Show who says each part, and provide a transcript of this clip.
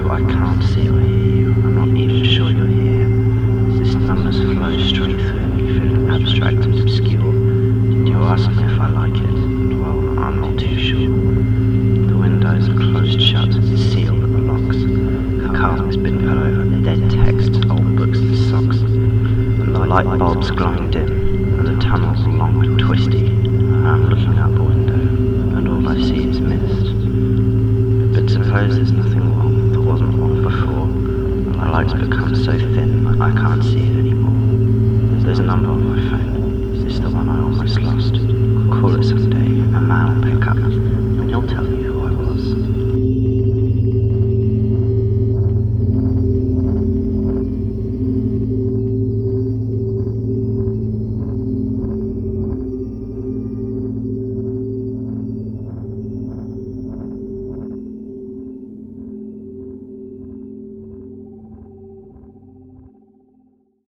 Speaker 1: I can't see or hear you. I'm not even sure you're here. This numbers flow straight through me, feeling abstract and obscure. You ask me if I like it, and well, I'm not too sure. The windows are closed shut, sealed at the locks. The carpet's been put over, dead texts, old books and socks. And the light bulbs glowing dim, and the tunnels long and twisty. I'm looking out the window, and all I see is mist. But suppose there's nothing wrong, there wasn't wrong before. The light's become so thin, I can't see it anymore. There's a number on my phone. Is this the one I almost lost?